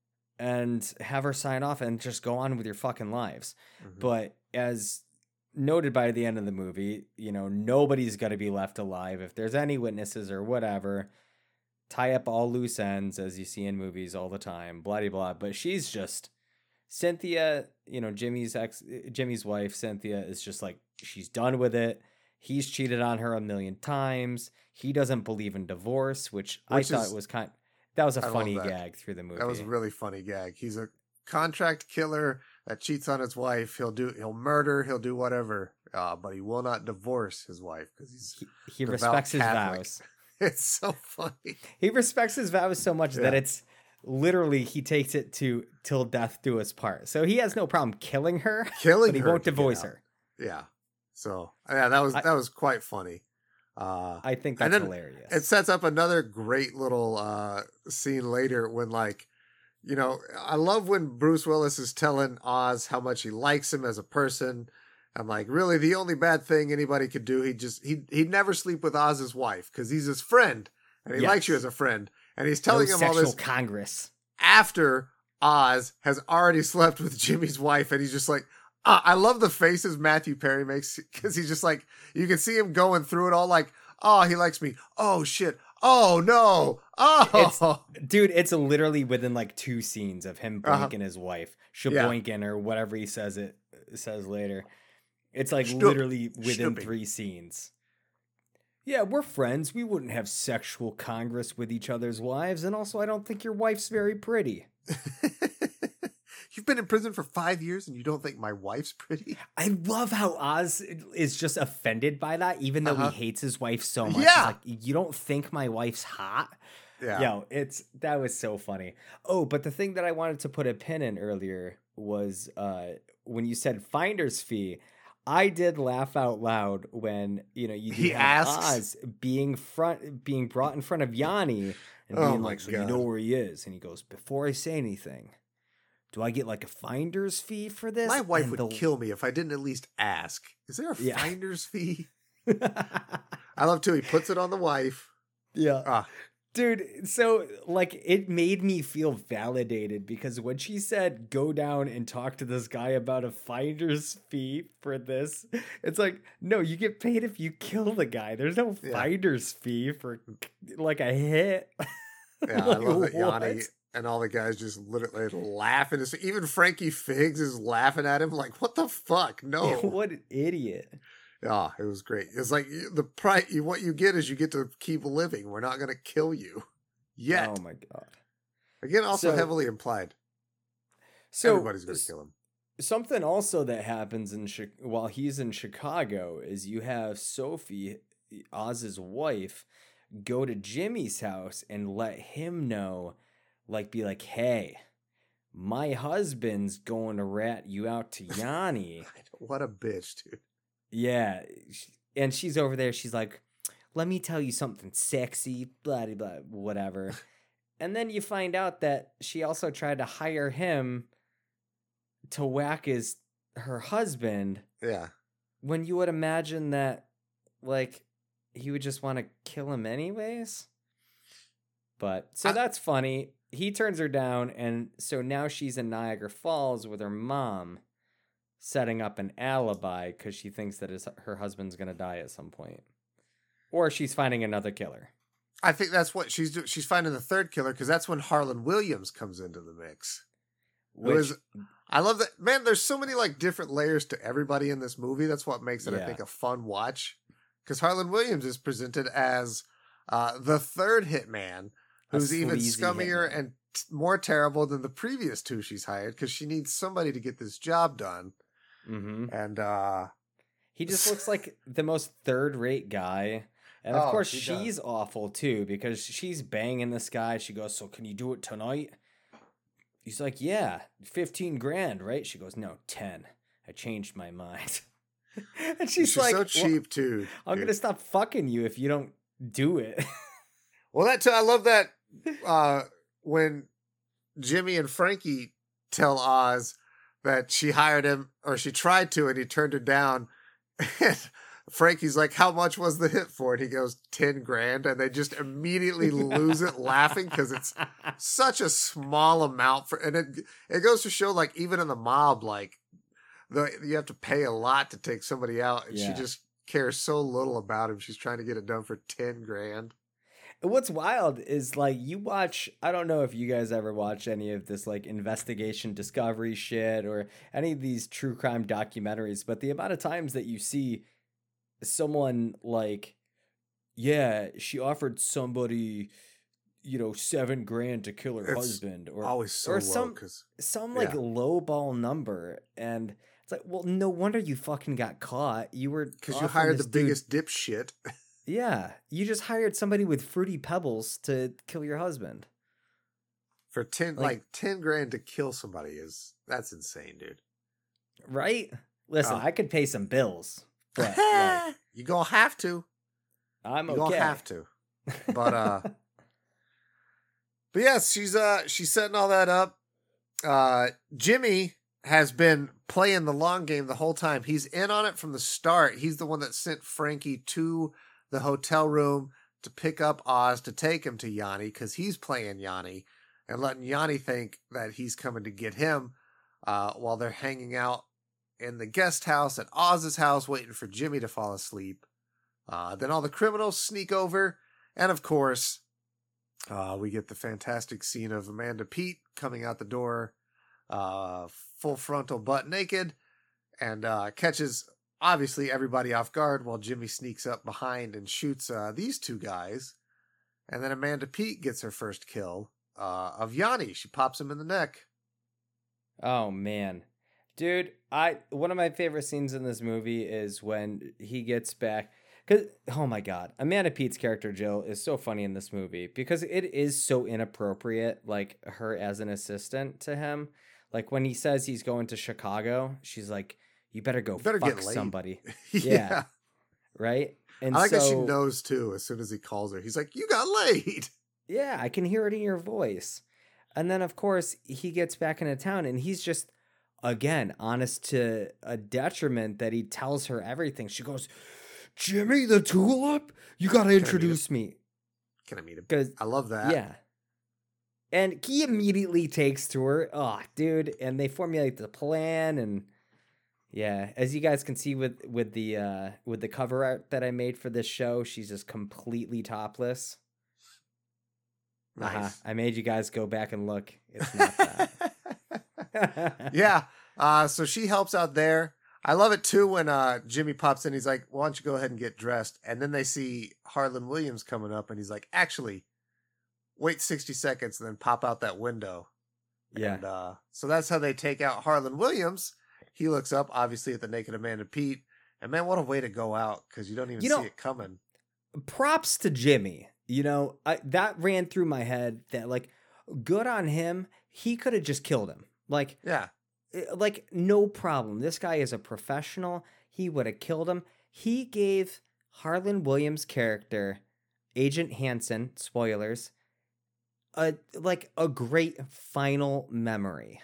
and have her sign off and just go on with your fucking lives. mhm. But as noted by the end of the movie, you know, nobody's going to be left alive. If there's any witnesses or whatever, tie up all loose ends as you see in movies all the time, blah, blah, blah. But she's just, Cynthia, you know, Jimmy's ex, Jimmy's wife, Cynthia, is just like, she's done with it. He's cheated on her a million times. He doesn't believe in divorce, which, Which I thought is- was kind that was a I love funny that. gag through the movie. That was a really funny gag. He's a contract killer that cheats on his wife. He'll do, he'll murder, he'll do whatever, uh, but he will not divorce his wife because he's. he, he devout respects his Catholic. vows. It's so funny. He respects his vows so much that Yeah. it's literally he takes it to till death do us part. So he has no problem killing her, Killing but he her won't to get divorce out. her. Yeah. So yeah, that was I- that was quite funny. Uh, I think And that's then hilarious. it sets up another great little uh, scene later when, like, you know, I love when Bruce Willis is telling Oz how much he likes him as a person. I'm like, really, the only bad thing anybody could do, he just he he'd never sleep with Oz's wife because he's his friend and he Yes. likes you as a friend. And he's no telling him all sexual this congress. after Oz has already slept with Jimmy's wife, and he's just like, uh, I love the faces Matthew Perry makes because he's just like, you can see him going through it all, like, oh, he likes me. Oh shit. Oh no. Oh, Dude, it's literally within like two scenes of him Uh-huh. boinking his wife, shaboinking Yeah. boinking or whatever he says it says later. It's like Schnoop- literally within schnooping. three scenes. Yeah, we're friends. We wouldn't have sexual congress with each other's wives, and also I don't think your wife's very pretty. You've been in prison for five years and you don't think my wife's pretty? I love how Oz is just offended by that, even though Uh-huh. he hates his wife so much. He's Yeah. like, you don't think my wife's hot? Yeah. Yo, it's that was so funny. Oh, but the thing that I wanted to put a pin in earlier was uh when you said finder's fee. I did laugh out loud when you know you do He have asks- Oz being front being brought in front of Yanni and Oh being my like, "So you God. know where he is?" And he goes, "Before I say anything, do I get like a finder's fee for this?" My wife And would the- kill me if I didn't at least ask. Is there a Yeah. finder's fee? I love too. He puts it on the wife. yeah. Ah, Dude, so like it made me feel validated because when she said go down and talk to this guy about a finder's fee for this, it's like, no, you get paid if you kill the guy. There's no Yeah. finder's fee for like a hit. yeah, I Like, love that Yanni what? and all the guys just literally laugh at his. Even Frankie Figs is laughing at him like, "What the fuck? No." What an idiot. Yeah, it was great. It's like you- the price. You, what you get is you get to keep living. We're not going to kill you yet. Oh my god. Again, also So- heavily implied. So Everybody's going to kill him. something also that happens in Chi- while he's in Chicago is you have Sophie, Oz's wife, go to Jimmy's house and let him know, like, be like, "Hey, my husband's going to rat you out to Yanni." What a bitch, dude. Yeah, sh- and she's over there. She's like, "Let me tell you something sexy, blah blah blah, whatever." And then you find out that she also tried to hire him to whack his her husband. Yeah. When you would imagine that, like, he would just want to kill him anyways. But so I- that's funny. He turns her down, and so now she's in Niagara Falls with her mom, setting up an alibi because she thinks that his, her husband's gonna die at some point, or she's finding another killer. I think that's what she's doing. She's finding the third killer because that's when Harlan Williams comes into the mix. It Which was- I love that, man. There's so many like different layers to everybody in this movie. That's what makes it, I Yeah. think, a fun watch. Because Harlan Williams is presented as uh, the third hitman, A who's even sleazy scummier hitman. and t- more terrible than the previous two she's hired. Because she needs somebody to get this job done. Mm-hmm. And uh, He just looks like the most third-rate guy. And of Oh, course, he does. she's awful too because she's banging this guy. She goes, "So can you do it tonight?" He's like, "Yeah, fifteen grand, right?" She goes, "No, ten. I changed my mind." And she's, she's, like, so "Well, cheap too. I'm dude. gonna stop fucking you if you don't do it. Well, that too, I love that uh, when Jimmy and Frankie tell Oz that she hired him, or she tried to, and he turned her down. And Frankie's like, "How much was the hit for it?" He goes, ten grand. And they just immediately lose it laughing because it's such a small amount for, and it, it goes to show, like, even in the mob, like, the, you have to pay a lot to take somebody out. And Yeah. she just cares so little about him. She's trying to get it done for ten grand. What's wild is, like, you watch, I don't know if you guys ever watch any of this, like, investigation discovery shit or any of these true crime documentaries, but the amount of times that you see someone like, yeah, she offered somebody, you know, seven grand to kill her It's husband, or Always so or low some because some like yeah. low ball number, and it's like, well, no wonder you fucking got caught. You were because you offering hired the this dude- biggest dipshit. Yeah, you just hired somebody with fruity pebbles to kill your husband. For ten, like, Like- ten grand to kill somebody is that's insane, dude. Right? Listen, Oh. I could pay some bills, but like, You gonna have to. I'm You okay. gonna have to. But uh, but yes, she's uh she's setting all that up. Uh, Jimmy has been playing the long game the whole time. He's in on it from the start. He's the one that sent Frankie to the hotel room to pick up Oz to take him to Yanni because he's playing Yanni and letting Yanni think that he's coming to get him uh, while they're hanging out in the guest house at Oz's house waiting for Jimmy to fall asleep. Uh, then all the criminals sneak over, and of course, uh, we get the fantastic scene of Amanda Peet coming out the door, uh, full frontal butt naked, and uh, catches obviously everybody off guard while Jimmy sneaks up behind and shoots uh, these two guys. And then Amanda Peet gets her first kill uh, of Yanni. She pops him in the neck. Oh man. Dude, I one of my favorite scenes in this movie is when he gets back, cuz oh my god, Amanda Peet's character Jill is so funny in this movie because it is so inappropriate, like her as an assistant to him. Like when he says he's going to Chicago, she's like, "You better go You better fuck get laid." somebody." yeah. Yeah. Right? And I like so that she knows too as soon as he calls her. He's like, "You got laid." yeah, I can hear it in your voice. And then, of course, he gets back into town and he's just, again, honest to a detriment that he tells her everything. She goes, "Jimmy the Tulip, you got to introduce me." Can I meet him? Because, I love that. yeah. And he immediately takes to her. Oh, dude. And they formulate the plan. And yeah, as you guys can see with, with the uh, with the cover art that I made for this show, she's just completely topless. Nice. Uh-huh. I made you guys go back and look. It's not that. yeah. Uh, so she helps out there. I love it too when uh, Jimmy pops in. He's like, "Why don't you go ahead and get dressed?" And then they see Harlan Williams coming up, and he's like, "Actually, wait sixty seconds and then pop out that window." Yeah. And uh, so that's how they take out Harlan Williams. He looks up, obviously, at the naked Amanda Peet. And man, what a way to go out because you don't even You see know- it coming. Props to Jimmy. You know, I, that ran through my head that, like, good on him. He could have just killed him. Like, Yeah. eh, like no problem. This guy is a professional. He would have killed him. He gave Harlan Williams' character, Agent Hansen, spoilers, a like a great final memory.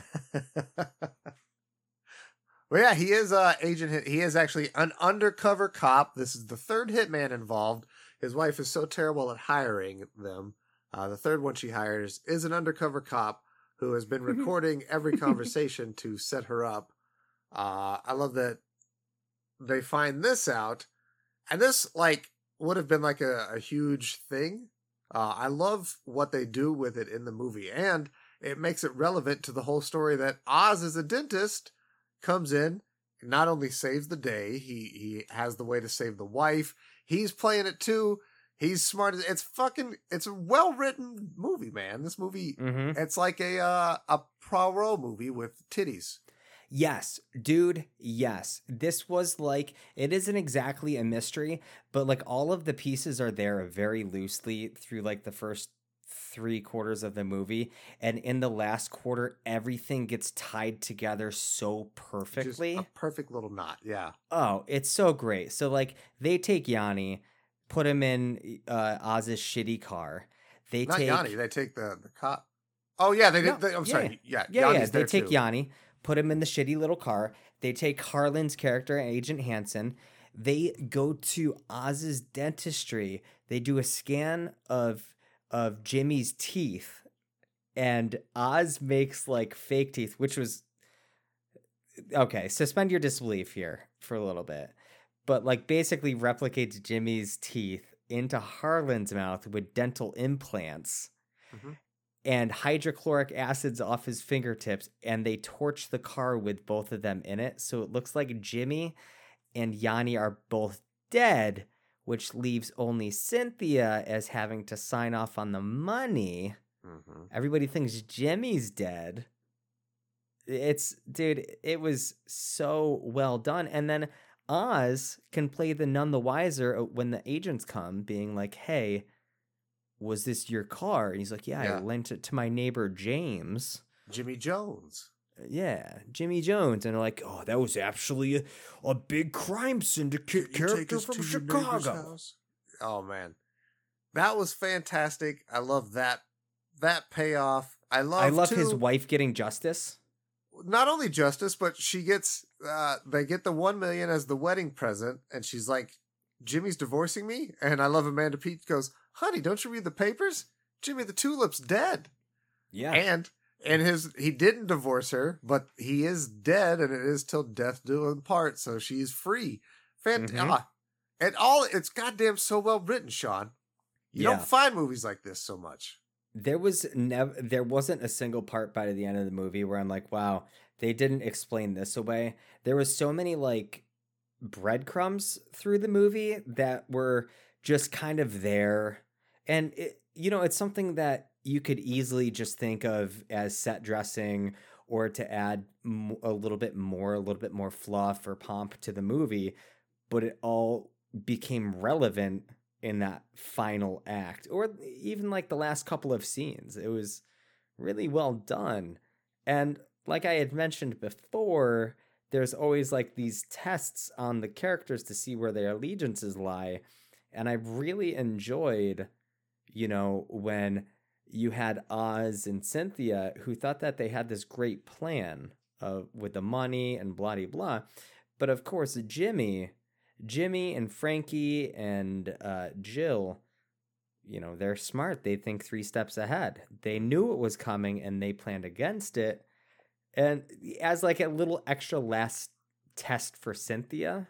Well, yeah, he is uh agent. Hit- He is actually an undercover cop. This is the third hitman involved. His wife is so terrible at hiring them. Uh, the third one she hires is an undercover cop who has been recording every conversation to set her up. Uh, I love that they find this out, and this like would have been like a, a huge thing. Uh, I love what they do with it in the movie, and it makes it relevant to the whole story that Oz is a dentist. Comes in, not only saves the day, he he has the way to save the wife. He's playing it too. He's smart. It's fucking. It's a well written movie, man. This movie. Mm-hmm. It's like a uh, a Poirot movie with titties. Yes, dude, yes. This was like, it isn't exactly a mystery, but like all of the pieces are there very loosely through like the first three quarters of the movie. And in the last quarter, everything gets tied together so perfectly. Just a perfect little knot. Yeah. Oh, it's so great. So like they take Yanni, put him in uh, Oz's shitty car. They Not take Yanni. They take the the cop. Oh yeah, they did. No, they, I'm yeah, sorry. Yeah, yeah, Yanni's yeah. They there take too. Yanni, put him in the shitty little car. They take Harlan's character, Agent Hansen. They go to Oz's dentistry. They do a scan of of Jimmy's teeth, and Oz makes like fake teeth, which was okay. Suspend your disbelief here for a little bit, but like basically replicates Jimmy's teeth into Harlan's mouth with dental implants. Mm-hmm. And hydrochloric acids off his fingertips, and they torch the car with both of them in it. So it looks like Jimmy and Yanni are both dead, which leaves only Cynthia as having to sign off on the money. Mm-hmm. Everybody thinks Jimmy's dead. It's, dude, it was so well done. And then Oz can play the none the wiser when the agents come, being like, hey, was this your car? And he's like, yeah, Yeah. I lent it to my neighbor James. Jimmy Jones. Yeah, Jimmy Jones. And they're like, oh, that was actually a, a big crime syndicate Can you take character us from to your neighbor's Chicago. house? Oh man, that was fantastic. I love that that payoff. I love. I love too, his wife getting justice. Not only justice, but she gets. Uh, they get the one million as the wedding present, and she's like, "Jimmy's divorcing me." And I love Amanda Peet goes, "Honey, don't you read the papers? Jimmy the Tulip's dead." Yeah. And and his he didn't divorce her, but he is dead, and it is till death do them part. So she's free. Fant- Mhm. ah, and all it's goddamn so well written, Sean. You Yeah. don't find movies like this so much. There was never, there wasn't a single part by the end of the movie where I'm like, wow, they didn't explain this away. There was so many like breadcrumbs through the movie that were just kind of there. And, it, you know, it's something that you could easily just think of as set dressing or to add m- a little bit more, a little bit more fluff or pomp to the movie. But it all became relevant in that final act, or even like the last couple of scenes. It was really well done. And like I had mentioned before, there's always like these tests on the characters to see where their allegiances lie. And I really enjoyed, you know, when you had Oz and Cynthia who thought that they had this great plan uh, with the money and blah, blah, blah. But of course, Jimmy, Jimmy and Frankie and uh, Jill, you know, they're smart. They think three steps ahead. They knew it was coming and they planned against it. And as like a little extra last test for Cynthia,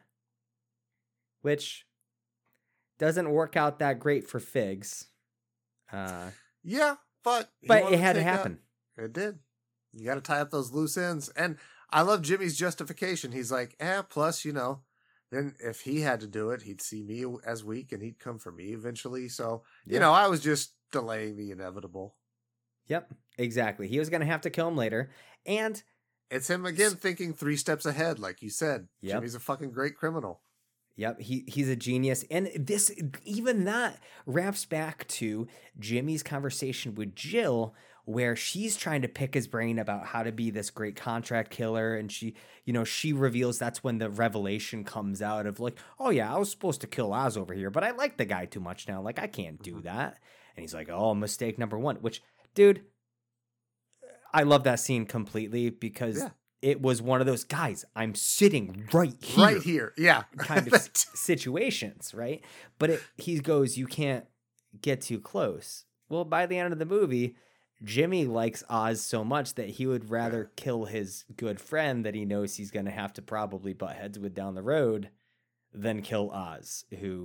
which doesn't work out that great for Figs. Uh, Yeah, but he but wanted it had to take out- happen. It did. You got to tie up those loose ends. And I love Jimmy's justification. He's like, eh, plus, you know, then if he had to do it, he'd see me as weak and he'd come for me eventually. So, you Yeah. know, I was just delaying the inevitable. Yep, exactly. He was going to have to kill him later. And It's him again thinking three steps ahead, like you said. Yep. Jimmy's a fucking great criminal. Yep, he he's a genius. And this, even that wraps back to Jimmy's conversation with Jill, where she's trying to pick his brain about how to be this great contract killer. And she, you know, she reveals that's when the revelation comes out of like, oh yeah, I was supposed to kill Oz over here, but I like the guy too much now. Like, I can't do that. And he's like, oh, mistake number one, which, dude, I love that scene completely because Yeah. it was one of those guys, I'm sitting right here. Right here. Yeah. kind of s- situations, right? But it, he goes, you can't get too close. Well, by the end of the movie, Jimmy likes Oz so much that he would rather kill his good friend that he knows he's going to have to probably butt heads with down the road than kill Oz, who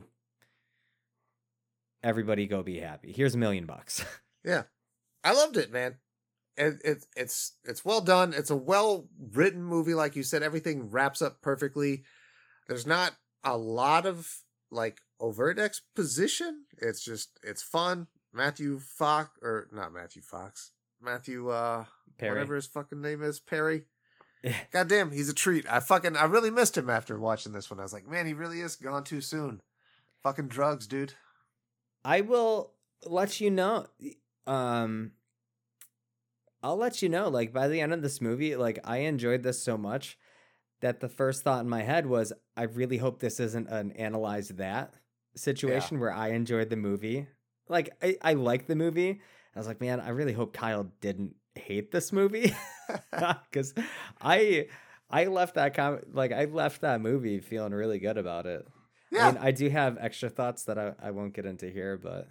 everybody go be happy. Here's a million bucks. Yeah. I loved it, man. It, it, it's it's well done. It's a well written movie, like you said. Everything wraps up perfectly. There's not a lot of like overt exposition. It's just it's fun. Matthew Fox or not Matthew Fox. Matthew uh Perry. whatever his fucking name is, Perry. God damn, he's a treat. I fucking I really missed him after watching this one. I was like, man, he really is gone too soon. Fucking drugs, dude. I will let you know. Um, I'll let you know, like, by the end of this movie, like, I enjoyed this so much that the first thought in my head was, I really hope this isn't an analyze that situation where I enjoyed the movie. Like, I, I like the movie. I was like, man, I really hope Kyle didn't hate this movie. Because I I left that com- like I left that movie feeling really good about it. Yeah. I mean, I do have extra thoughts that I, I won't get into here, but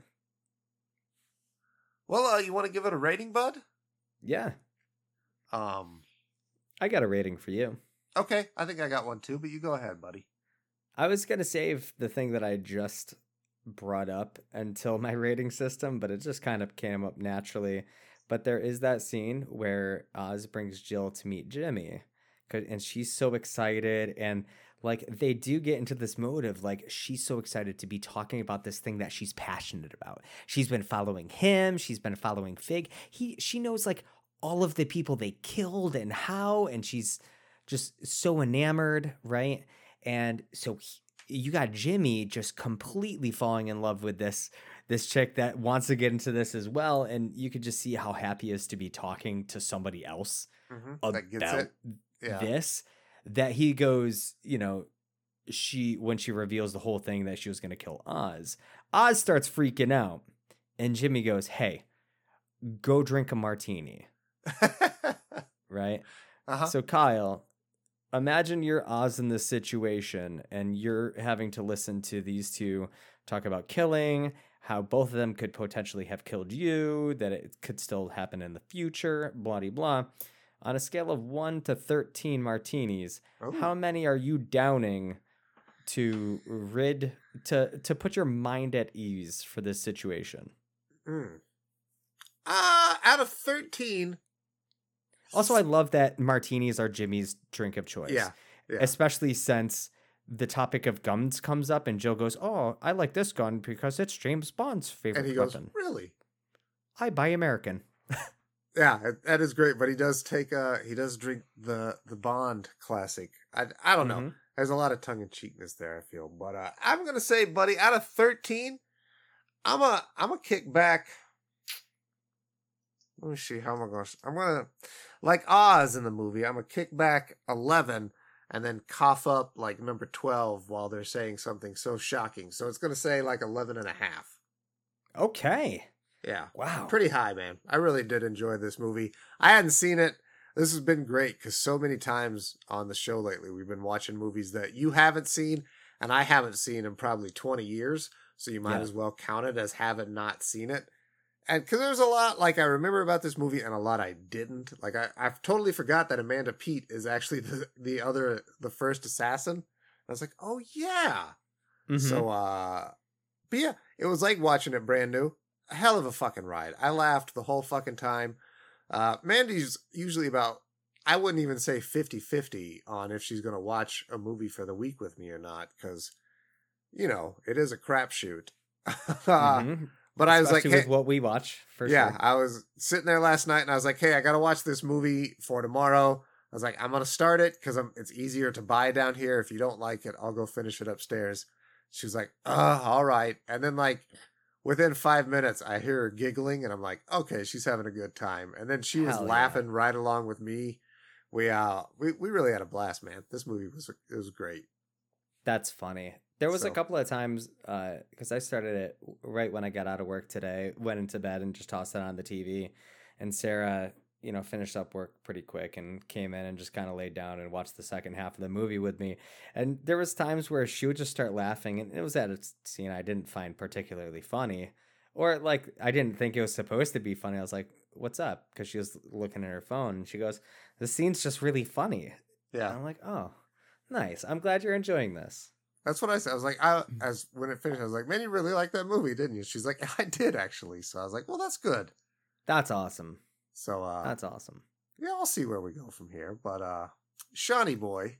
Well, uh, you want to give it a rating, bud? yeah, Um. I got a rating for you. Okay, I think I got one too, but you go ahead, buddy. I was gonna save the thing that I just brought up until my rating system, but it just kind of came up naturally. But there is that scene where Oz brings Jill to meet Jimmy, 'cause- and she's so excited, and like they do get into this mode of like she's so excited to be talking about this thing that she's passionate about. She's been following him, she's been following Fig. He she knows like all of the people they killed and how, and she's just so enamored, right? And so he, you got Jimmy just completely falling in love with this this chick that wants to get into this as well, and you could just see how happy he is to be talking to somebody else Mm-hmm. That gets about it. Yeah. this. That he goes, you know, she when she reveals the whole thing that she was going to kill Oz, Oz starts freaking out, and Jimmy goes, "Hey, go drink a martini," right? uh-huh. So Kyle, imagine you're Oz in this situation and you're having to listen to these two talk about killing, how both of them could potentially have killed you, that it could still happen in the future, blah, blah, blah. On a scale of one to thirteen martinis, Ooh. how many are you downing to rid, to, to put your mind at ease for this situation? Mm. Uh, out of thirteen. Also, I love that martinis are Jimmy's drink of choice. Yeah. Yeah. Especially since the topic of guns comes up and Jill goes, "Oh, I like this gun because it's James Bond's favorite And he goes, weapon. really? I buy American." Yeah, that is great. But he does take uh he does drink the the Bond classic. I I don't know. Mhm. There's a lot of tongue in cheekness there, I feel. But uh, I'm gonna say, buddy, out of thirteen, I'm a I'm a kick back. Let me see how am I going. to... I'm gonna like Oz in the movie. I'm gonna kick back eleven and then cough up like number twelve while they're saying something so shocking. So it's gonna say like eleven and a half. Okay. Yeah. Wow. Pretty high, man. I really did enjoy this movie. I hadn't seen it. This has been great because so many times on the show lately, we've been watching movies that you haven't seen and I haven't seen in probably twenty years. So you might Yeah. as well count it as having not seen it. And because there's a lot like I remember about this movie and a lot I didn't. Like I, I totally forgot that Amanda Peet is actually the, the other, the first assassin. I was like, oh yeah. Mhm. So, uh, but yeah, it was like watching it brand new. A hell of a fucking ride. I laughed the whole fucking time. Uh, Mandy's usually about, I wouldn't even say fifty-fifty on if she's going to watch a movie for the week with me or not. Cause, you know, it is a crapshoot. Mhm. But I was like, Especially hey, with what we watch, for yeah, sure. I was sitting there last night and I was like, hey, I got to watch this movie for tomorrow. I was like, I'm going to start it because it's easier to buy down here. If you don't like it, I'll go finish it upstairs. She was like, uh, all right. And then like within five minutes, I hear her giggling and I'm like, okay, she's having a good time. And then she was Hell yeah. laughing right along with me. We, uh, we, we really had a blast, man. This movie was, it was great. That's funny. There was So- a couple of times, because I started it right when I got out of work today, went into bed and just tossed it on the T V. And Sarah, you know, finished up work pretty quick and came in and just kind of laid down and watched the second half of the movie with me. And there was times where she would just start laughing, and it was at a scene I didn't find particularly funny. Or like, I didn't think it was supposed to be funny. I was like, what's up? Because she was looking at her phone and she goes, the scene's just really funny. And Yeah. I'm like, oh, nice. I'm glad you're enjoying this. That's what I said. I was like, I, as when it finished, I was like, man, you really liked that movie, didn't you? She's like, I did actually. So I was like, well, that's good. That's awesome. So, uh, That's awesome. yeah, we'll see where we go from here. But, uh, Shawnee boy,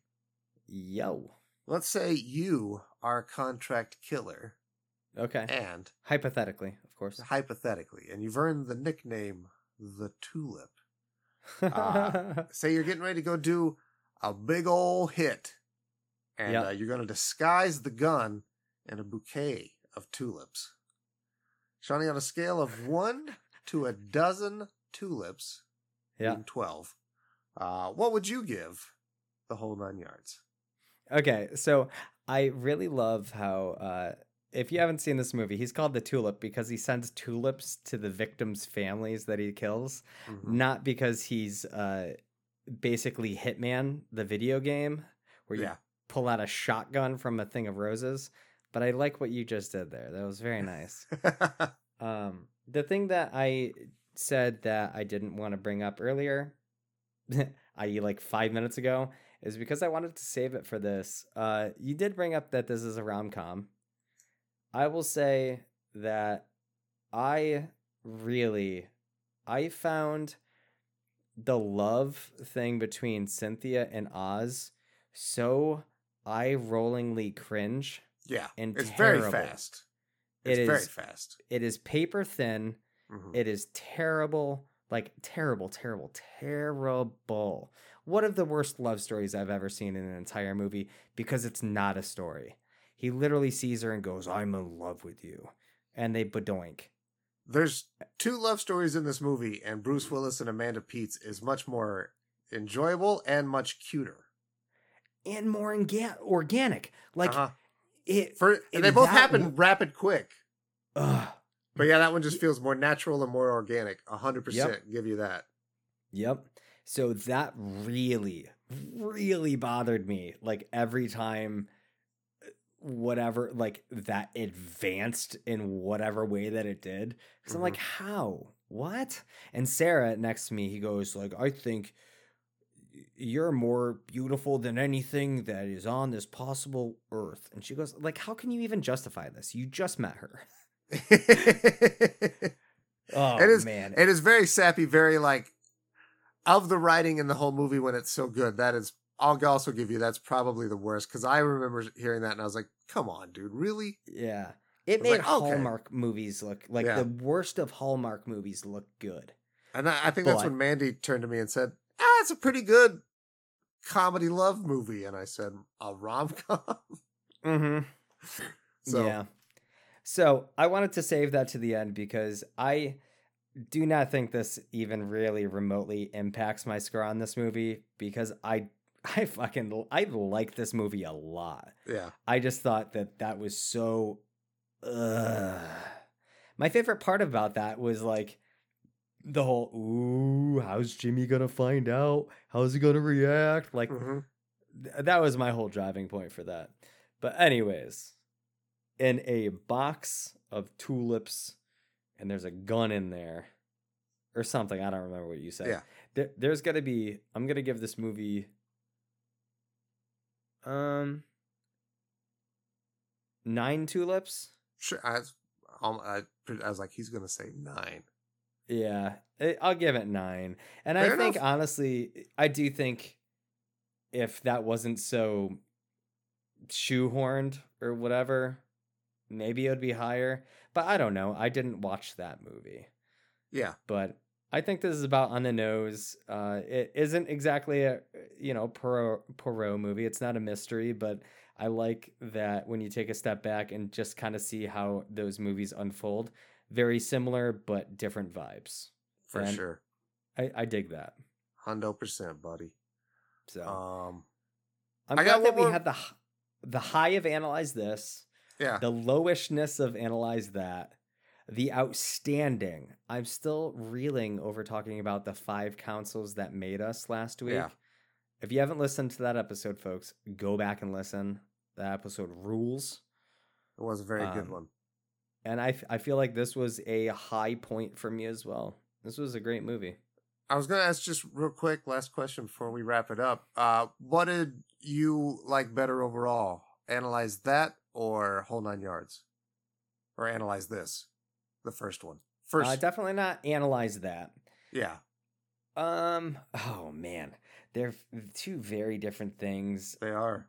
Yo. let's say you are a contract killer Okay. and Hypothetically, of course. hypothetically, and you've earned the nickname, the Tulip. Uh, say you're getting ready to go do a big ol' hit and Yep. uh, you're going to disguise the gun in a bouquet of tulips. Shawnee, on a scale of one to a dozen tulips, Yeah. being twelve, uh, what would you give the whole nine yards? Okay, so I really love how uh if you haven't seen this movie, he's called the Tulip because he sends tulips to the victims' families that he kills, Mhm. not because he's uh, basically Hitman, the video game, where you Yeah. pull out a shotgun from a thing of roses. But I like what you just did there. That was very nice. Um, the thing that I said that I didn't want to bring up earlier, that is like five minutes ago, is because I wanted to save it for this. Uh, you did bring up that this is a rom-com. I will say that I really, I found the love thing between Cynthia and Oz so eye-rollingly cringe. Yeah. And it's terrible. very fast. It It's very is- fast. It is paper thin. Mhm. It is terrible, like terrible, terrible, terrible. One of the worst love stories I've ever seen in an entire movie because it's not a story. He literally sees her and goes, "I'm in love with you," and they badoink. There's two love stories in this movie, and Bruce Willis and Amanda Peets is much more enjoyable and much cuter. And more orga- organic, like uh-huh. it. For in and they both that happen one- rapid, quick. Ugh. But yeah, that one just feels more natural and more organic. A hundred percent, give you that. Yep. So that really, really bothered me. Like every time, whatever, like that advanced in whatever way that it did. Because I'm like, how? What? And Sarah next to me, he goes like, "I think you're more beautiful than anything that is on this possible earth." And she goes like, "How can you even justify this? You just met her." Oh it is, man. it is very sappy, very like of the writing in the whole movie when it's so good. That is, I'll also give you that's probably the worst because I remember hearing that and I was like, "Come on, dude, really?" Yeah. It was made like, okay. Hallmark movies look like Yeah. the worst of Hallmark movies look good. And I, I think that's But- when Mandy turned to me and said, "Ah, it's a pretty good comedy love movie." And I said, "A rom com." Mm-hmm. So Yeah. So I wanted to save that to the end because I do not think this even really remotely impacts my score on this movie because I I fucking I like this movie a lot. yeah, I just thought that that was so. Ugh. My favorite part about that was like the whole "ooh, how's Jimmy gonna find out? How's he gonna react?" Like Mhm. th- that was my whole driving point for that. But anyways, in a box of tulips, and there's a gun in there, or something. I don't remember what you said. Yeah. There, there's gonna be. I'm gonna give this movie. Um. Nine tulips. Sure. I, was- um, I, I was like, he's gonna say nine. Yeah, I- I'll give it nine. And Fair I think, enough. honestly, I do think if that wasn't so shoehorned or whatever, maybe it would be higher. But I don't know. I didn't watch that movie. Yeah, But I think this is about on the nose. Uh, it isn't exactly a, you know, Poirot, Poirot movie. It's not a mystery, but I like that when you take a step back and just kind of see how those movies unfold. Very similar, but different vibes. for And sure. I, I dig that. Hundo percent, buddy. So Um, I'm I glad got that one we more- had the h- the high of Analyze This, yeah, the lowishness of Analyze That, the outstanding. I'm still reeling over talking about the five councils that made us last week. Yeah. If you haven't listened to that episode, folks, go back and listen. That episode rules. it was a very good Um, one. And I, f- I feel like this was a high point for me as well. This was a great movie. I was gonna ask just real quick, last question before we wrap it up. Uh, what did you like better overall? Analyze that or Whole Nine Yards, or analyze this, the first one. First, Uh, definitely not Analyze That. yeah, Um. Oh man, they're f- two very different things. they are,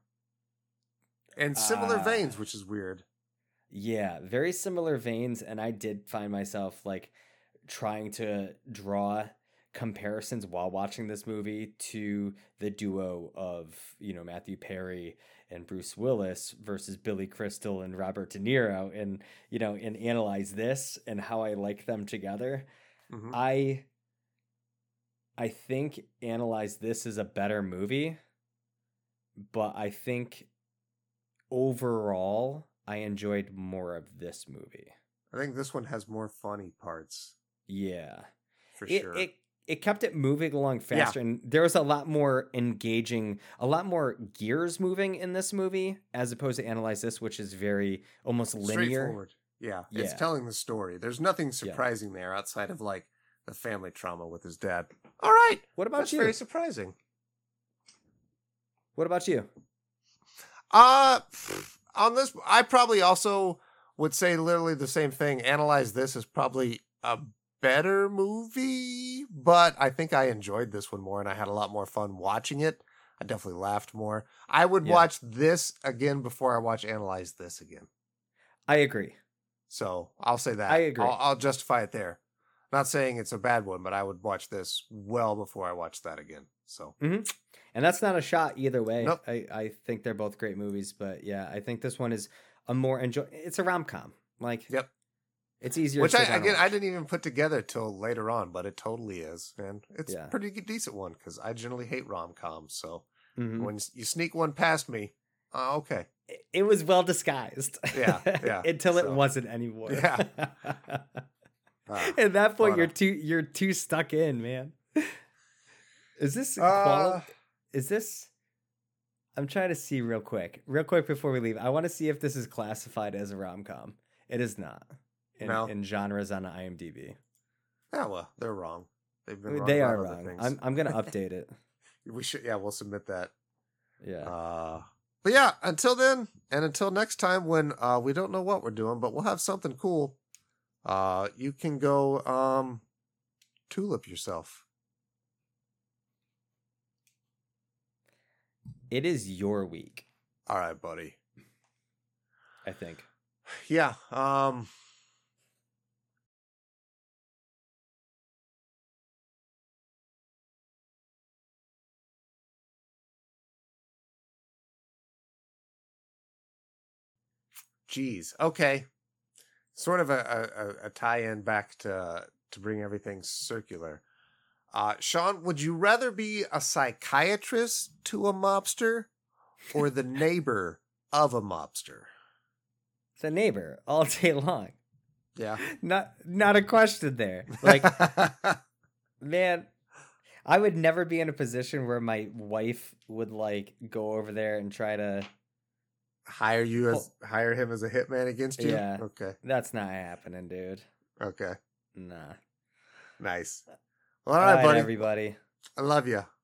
and similar Uh, veins, which is weird. Yeah, very similar veins, and I did find myself like trying to draw comparisons while watching this movie to the duo of, you know, Matthew Perry and Bruce Willis versus Billy Crystal and Robert De Niro, and you know, and Analyze This and how I like them together. Mhm. I I think Analyze This is a better movie, but I think overall I enjoyed more of this movie. I think this one has more funny parts. Yeah. For it, sure. It it kept it moving along faster, yeah. and there was a lot more engaging, a lot more gears moving in this movie as opposed to Analyze This, which is very almost linear. Straightforward. Yeah, yeah. It's telling the story. There's nothing surprising yeah. there outside of like the family trauma with his dad. All right. What about That's you? Very surprising. What about you? Uh, on this, I probably also would say literally the same thing. Analyze This is probably a better movie, but I think I enjoyed this one more and I had a lot more fun watching it. I definitely laughed more. I would yeah. watch this again before I watch Analyze This again. I agree. So I'll say that. I agree. I'll, I'll justify it there. Not saying it's a bad one, but I would watch this well before I watch that again. So, mm-hmm. And that's not a shot either way. Nope. I, I think they're both great movies, but yeah, I think this one is a more enjoy. It's a rom com. Like, yep. It's easier. Which to I again I didn't even put together till later on, but it totally is, and it's yeah. a pretty good, decent one because I generally hate rom coms. So mm-hmm. when you sneak one past me, uh, okay, it, it was well disguised. Yeah, yeah. Until so, it wasn't anymore. Yeah. uh, At that point, you're too you're too stuck in, man. Is this uh, quali- Is this? I'm trying to see real quick, real quick before we leave. I want to see if this is classified as a rom com. It is not. In, no. in genres on IMDb. Yeah, well, they're wrong. They've been wrong they about are other wrong. things. I'm I'm gonna update it. We should, yeah, we'll submit that. Yeah. Uh, but yeah, until then, and until next time when uh, we don't know what we're doing, but we'll have something cool. Uh, you can go um, tulip yourself. It is your week. All right, buddy. I think. Yeah. Um. Geez. Okay. Sort of a, a, a tie-in back to to bring everything circular. Uh, Sean, would you rather be a psychiatrist to a mobster or the neighbor of a mobster? The neighbor all day long. Yeah. Not not a question there. Like, man, I would never be in a position where my wife would like go over there and try to hire you as oh. hire him as a hitman against you. Yeah. Okay. That's not happening, dude. Okay. Nah. Nice. Well, all right, all right, buddy. Everybody. I love you.